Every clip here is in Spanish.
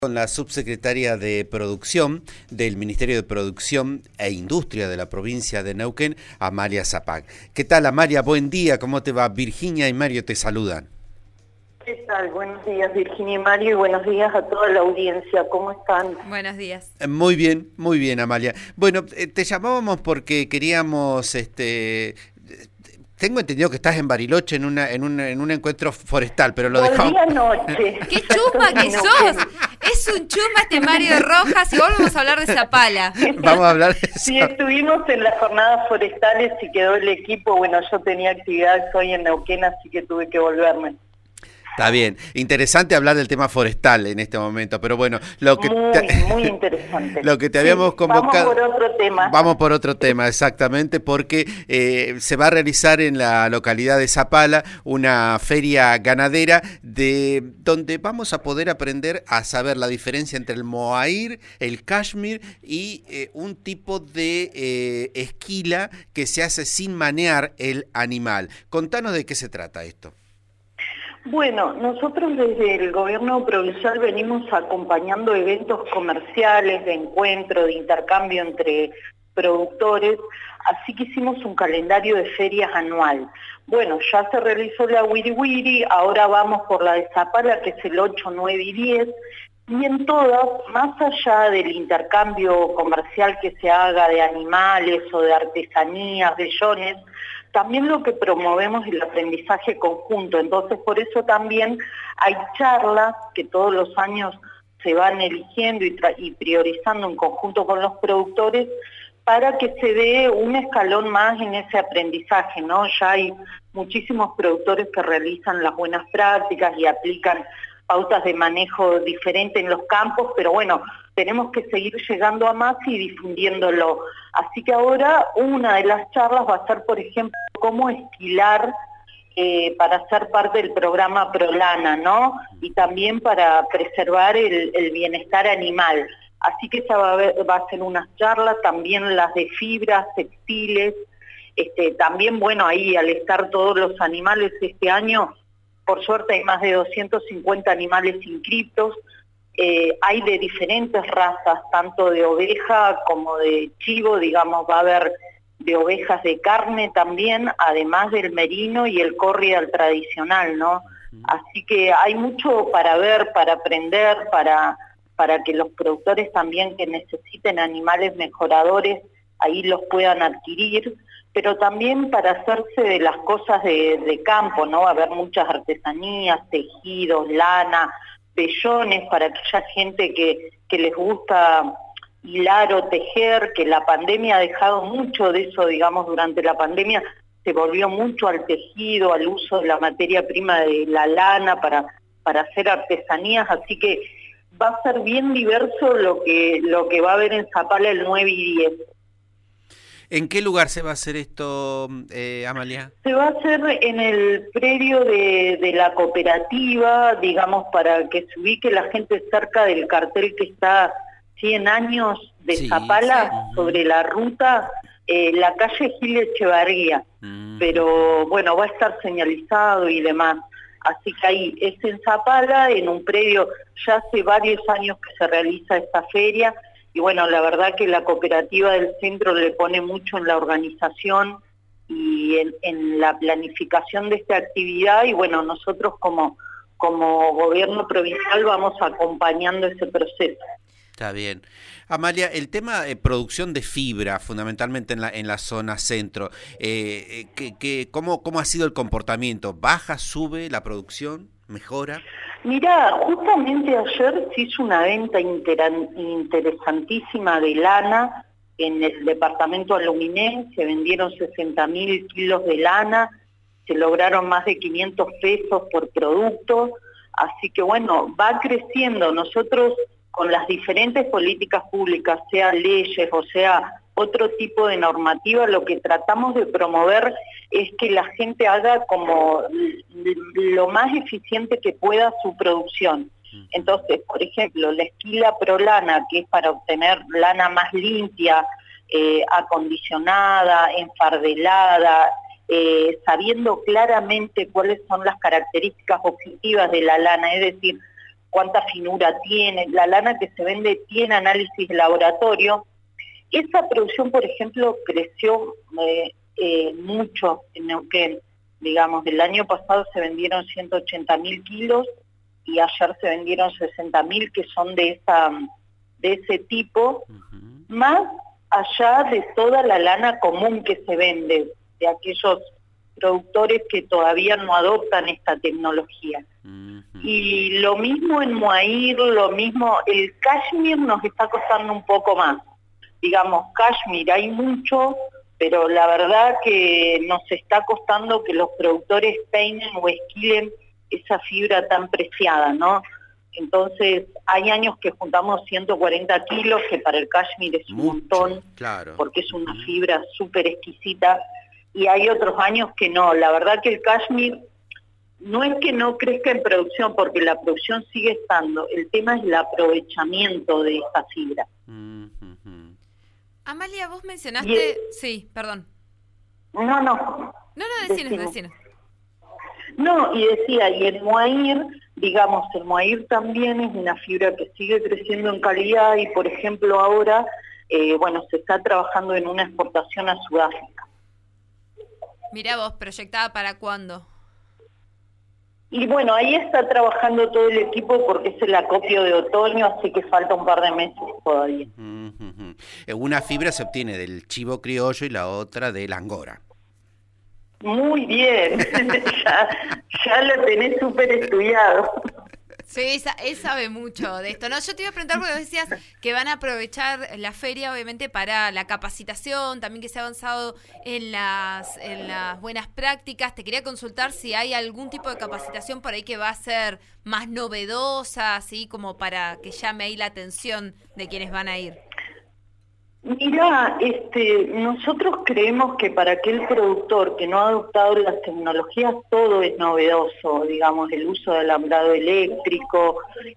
Con la subsecretaria de Producción del Ministerio de Producción e Industria de la provincia de Neuquén, Amalia Zapag. ¿Qué tal, Amalia? Buen día, ¿cómo te va? Virginia y Mario te saludan. ¿Qué tal? Buenos días, Virginia y Mario, y buenos días a toda la audiencia. ¿Cómo están? Buenos días. Muy bien, Amalia. Bueno, te llamábamos porque queríamos, tengo entendido que estás en Bariloche en un encuentro forestal, pero lo dejamos. Anoche. ¡Qué chusma que sos! Es un chusma este Mario Rojas y volvemos a hablar de Zapala. Vamos a hablar de eso. Sí, estuvimos en las jornadas forestales y quedó el equipo. Bueno, yo tenía actividades hoy en Neuquén, así que tuve que volverme. Está bien, interesante hablar del tema forestal en este momento, pero bueno, Muy interesante. Lo que te habíamos convocado. Vamos por otro tema. Vamos por otro tema, exactamente, porque se va a realizar en la localidad de Zapala una feria ganadera donde vamos a poder aprender a saber la diferencia entre el mohair, el cashmere y un tipo de esquila que se hace sin manear el animal. Contanos de qué se trata esto. Bueno, nosotros desde el gobierno provincial venimos acompañando eventos comerciales, de encuentro, de intercambio entre productores, así que hicimos un calendario de ferias anual. Bueno, ya se realizó la Wiri Wiri, ahora vamos por la de Zapala, que es el 8, 9 y 10, y en todas, más allá del intercambio comercial que se haga de animales o de artesanías, vellones, también lo que promovemos es el aprendizaje conjunto. Entonces, por eso también hay charlas que todos los años se van eligiendo y priorizando en conjunto con los productores para que se dé un escalón más en ese aprendizaje, ¿no? Ya hay muchísimos productores que realizan las buenas prácticas y aplican pautas de manejo diferente en los campos, pero bueno, tenemos que seguir llegando a más y difundiéndolo. Así que ahora una de las charlas va a ser, por ejemplo, cómo esquilar para ser parte del programa ProLana, ¿no? Y también para preservar el bienestar animal. Así que esa va a ser unas charlas, también las de fibras, textiles, también, bueno, ahí al estar todos los animales este año, por suerte hay más de 250 animales inscriptos, hay de diferentes razas, tanto de oveja como de chivo, digamos, va a haber de ovejas de carne también, además del merino y el corrial tradicional, ¿no? Así que hay mucho para ver, para aprender, para que los productores también que necesiten animales mejoradores, ahí los puedan adquirir, pero también para hacerse de las cosas de campo, ¿no? Va a haber muchas artesanías, tejidos, lana, vellones para aquella gente que les gusta hilar o tejer, que la pandemia ha dejado mucho de eso, digamos, durante la pandemia se volvió mucho al tejido, al uso de la materia prima de la lana para hacer artesanías, así que va a ser bien diverso lo que va a haber en Zapala el 9 y 10. ¿En qué lugar se va a hacer esto, Amalia? Se va a hacer en el predio de la cooperativa, digamos, para que se ubique la gente cerca del cartel que está 100 años de Zapala, sobre la ruta, la calle Gil Echevarría, pero bueno, va a estar señalizado y demás. Así que ahí es en Zapala, en un predio, ya hace varios años que se realiza esta feria, y bueno, la verdad que la cooperativa del centro le pone mucho en la organización y en la planificación de esta actividad, y bueno, nosotros como gobierno provincial vamos acompañando ese proceso. Está bien. Amalia, el tema de producción de fibra, fundamentalmente en la zona centro, ¿cómo ha sido el comportamiento? ¿Baja, sube la producción, mejora? Mirá, justamente ayer se hizo una venta interesantísima de lana en el departamento Aluminé, se vendieron 60.000 kilos de lana, se lograron más de 500 pesos por producto, así que bueno, va creciendo. Nosotros con las diferentes políticas públicas, sea leyes o sea otro tipo de normativa, lo que tratamos de promover es que la gente haga como lo más eficiente que pueda su producción. Entonces, por ejemplo, la esquila ProLana, que es para obtener lana más limpia, acondicionada, enfardelada, sabiendo claramente cuáles son las características objetivas de la lana, es decir, cuánta finura tiene, la lana que se vende tiene análisis de laboratorio. Esa producción, por ejemplo, creció mucho en Neuquén. Digamos, el año pasado se vendieron 180.000 kilos y ayer se vendieron 60.000 que son de ese tipo, más allá de toda la lana común que se vende, de aquellos productores que todavía no adoptan esta tecnología. Y lo mismo en Muair, lo mismo, el cashmere nos está costando un poco más. Digamos, cashmere hay mucho, pero la verdad que nos está costando que los productores peinen o esquilen esa fibra tan preciada, ¿no? Entonces, hay años que juntamos 140 kilos, que para el cashmere es un montón, claro, porque es una fibra súper exquisita, y hay otros años que no. La verdad que el cashmere no es que no crezca en producción, porque la producción sigue estando, el tema es el aprovechamiento de esta fibra. Amalia, vos mencionaste... Sí, perdón. No, decinos. No, y decía, y el Muair, digamos, el Muair también es una fibra que sigue creciendo en calidad y, por ejemplo, ahora, se está trabajando en una exportación a Sudáfrica. Mirá vos, ¿proyectada para cuándo? Y bueno, ahí está trabajando todo el equipo porque es el acopio de otoño, así que falta un par de meses todavía. Una fibra se obtiene del chivo criollo y la otra del angora. Muy bien, ya lo tenés súper estudiado. Sí, él sabe mucho de esto, ¿no? Yo te iba a preguntar, porque vos decías que van a aprovechar la feria, obviamente, para la capacitación, también que se ha avanzado en las buenas prácticas. Te quería consultar si hay algún tipo de capacitación por ahí que va a ser más novedosa, así como para que llame ahí la atención de quienes van a ir. Mira, nosotros creemos que para aquel productor que no ha adoptado las tecnologías todo es novedoso, digamos, el uso de alambrado eléctrico,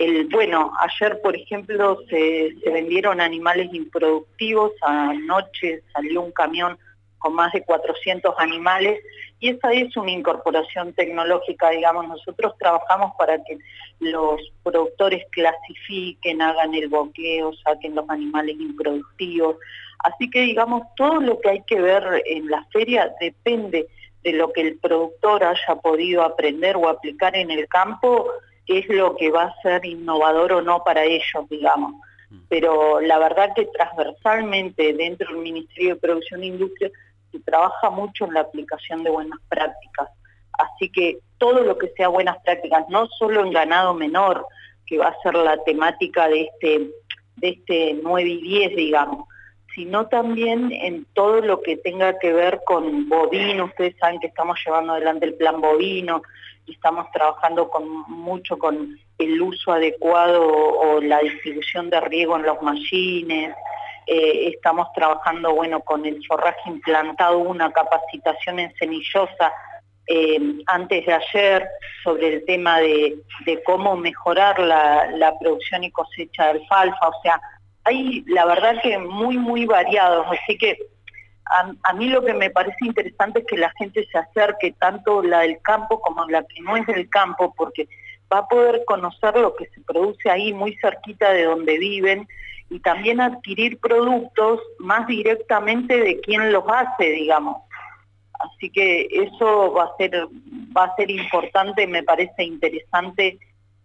ayer por ejemplo se vendieron animales improductivos, anoche salió un camión con más de 400 animales, y esa es una incorporación tecnológica, digamos. Nosotros trabajamos para que los productores clasifiquen, hagan el boqueo, saquen los animales improductivos, así que, digamos, todo lo que hay que ver en la feria depende de lo que el productor haya podido aprender o aplicar en el campo, es lo que va a ser innovador o no para ellos, digamos. Pero la verdad que transversalmente dentro del Ministerio de Producción e Industria se trabaja mucho en la aplicación de buenas prácticas. Así que todo lo que sea buenas prácticas, no solo en ganado menor, que va a ser la temática de este 9 y 10, digamos, sino también en todo lo que tenga que ver con bovino. Ustedes saben que estamos llevando adelante el plan bovino y estamos trabajando mucho con el uso adecuado o la distribución de riego en los mallines. Estamos trabajando, con el forraje implantado, una capacitación en Cenillosa antes de ayer sobre el tema de cómo mejorar la producción y cosecha de alfalfa. O sea, hay la verdad que muy variados, así que a mí lo que me parece interesante es que la gente se acerque, tanto la del campo como la que no es del campo, porque va a poder conocer lo que se produce ahí muy cerquita de donde viven, y también adquirir productos más directamente de quien los hace, digamos. Así que eso va a ser importante, me parece interesante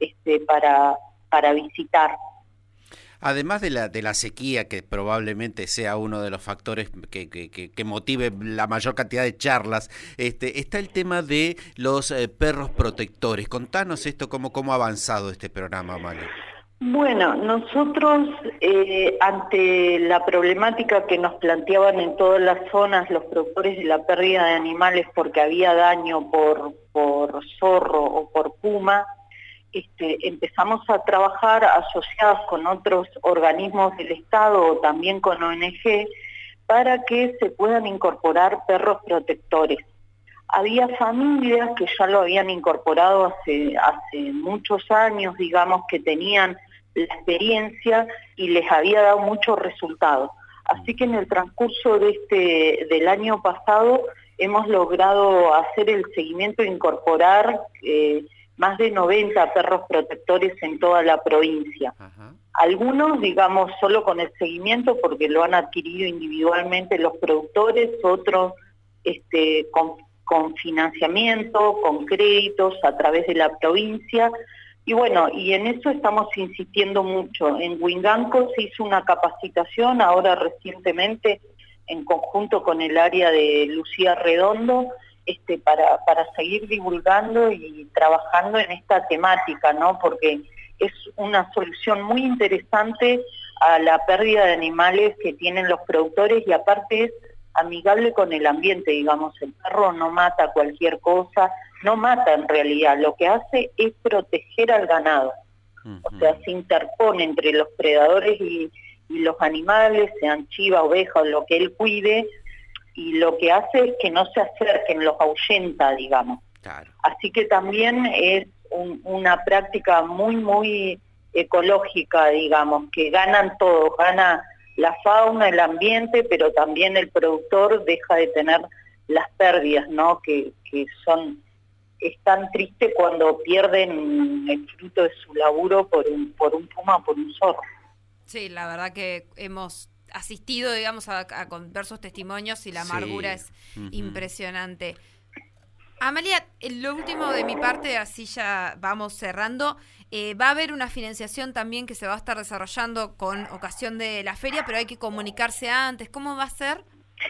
para visitar. Además de la sequía, que probablemente sea uno de los factores que motive la mayor cantidad de charlas, está el tema de los perros protectores. Contanos esto, cómo ha avanzado este programa, Amalia. Bueno, nosotros ante la problemática que nos planteaban en todas las zonas los productores de la pérdida de animales porque había daño por zorro o por puma, empezamos a trabajar asociados con otros organismos del Estado o también con ONG para que se puedan incorporar perros protectores. Había familias que ya lo habían incorporado hace muchos años, digamos, que tenían la experiencia y les había dado muchos resultados. Así que en el transcurso del año pasado hemos logrado hacer el seguimiento e incorporar más de 90 perros protectores en toda la provincia. Ajá. Algunos, digamos, solo con el seguimiento porque lo han adquirido individualmente los productores, otros con financiamiento, con créditos a través de la provincia. Y bueno, y en eso estamos insistiendo mucho. En Huinganco se hizo una capacitación ahora recientemente en conjunto con el área de Lucía Redondo, para seguir divulgando y trabajando en esta temática, ¿no? Porque es una solución muy interesante a la pérdida de animales que tienen los productores y aparte es amigable con el ambiente, digamos, el perro no mata cualquier cosa, no mata en realidad, lo que hace es proteger al ganado, o sea, se interpone entre los predadores y los animales, sean chiva, oveja o lo que él cuide, y lo que hace es que no se acerquen, los ahuyenta, digamos. Claro. Así que también es una práctica muy, muy ecológica, digamos, que ganan todos, gana la fauna, el ambiente, pero también el productor deja de tener las pérdidas, ¿no? Que es tan triste cuando pierden el fruto de su laburo por un puma o por un zorro. Sí, la verdad que hemos asistido, digamos, a diversos testimonios y la amargura es impresionante. Amalia, lo último de mi parte, así ya vamos cerrando. Va a haber una financiación también que se va a estar desarrollando con ocasión de la feria, pero hay que comunicarse antes. ¿Cómo va a ser?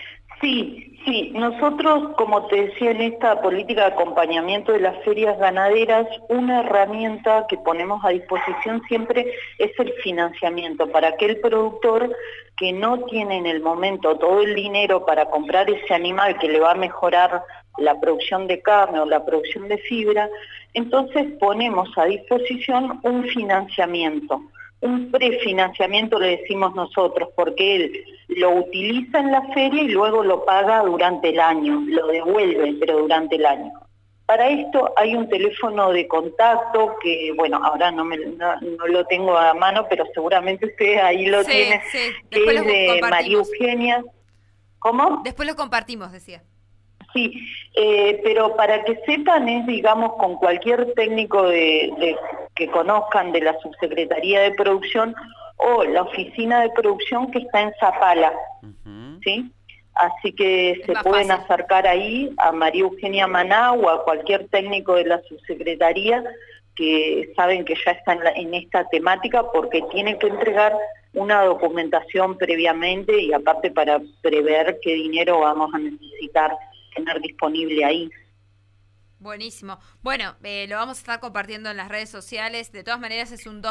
Sí, nosotros, como te decía, en esta política de acompañamiento de las ferias ganaderas, una herramienta que ponemos a disposición siempre es el financiamiento para aquel productor que no tiene en el momento todo el dinero para comprar ese animal que le va a mejorar la producción de carne o la producción de fibra. Entonces ponemos a disposición un financiamiento, un prefinanciamiento le decimos nosotros, porque él lo utiliza en la feria y luego lo paga durante el año, lo devuelve, pero durante el año. Para esto hay un teléfono de contacto que, bueno, ahora no lo tengo a mano, pero seguramente ustedes ahí lo tienen, que es de María Eugenia. ¿Cómo? Después lo compartimos, decía. Sí, pero para que sepan es, digamos, con cualquier técnico que conozcan de la Subsecretaría de Producción o la Oficina de Producción que está en Zapala, ¿sí? Así que se pueden acercar ahí a María Eugenia Maná o a cualquier técnico de la Subsecretaría que saben que ya está en esta temática porque tienen que entregar una documentación previamente y aparte para prever qué dinero vamos a necesitar tener disponible ahí. Buenísimo. Bueno, lo vamos a estar compartiendo en las redes sociales. De todas maneras es un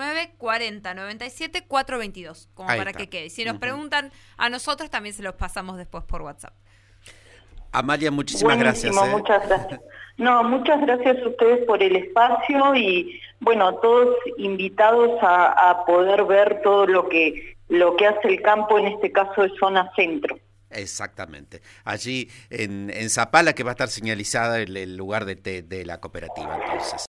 299-4097-422, como ahí para está. Que quede. Si nos preguntan a nosotros, también se los pasamos después por WhatsApp. Amalia, muchísimas gracias. Muchas gracias. No, muchas gracias a ustedes por el espacio y, bueno, todos invitados a poder ver todo lo que hace el campo, en este caso de zona centro. Exactamente. Allí en Zapala, que va a estar señalizada el lugar de la cooperativa, entonces.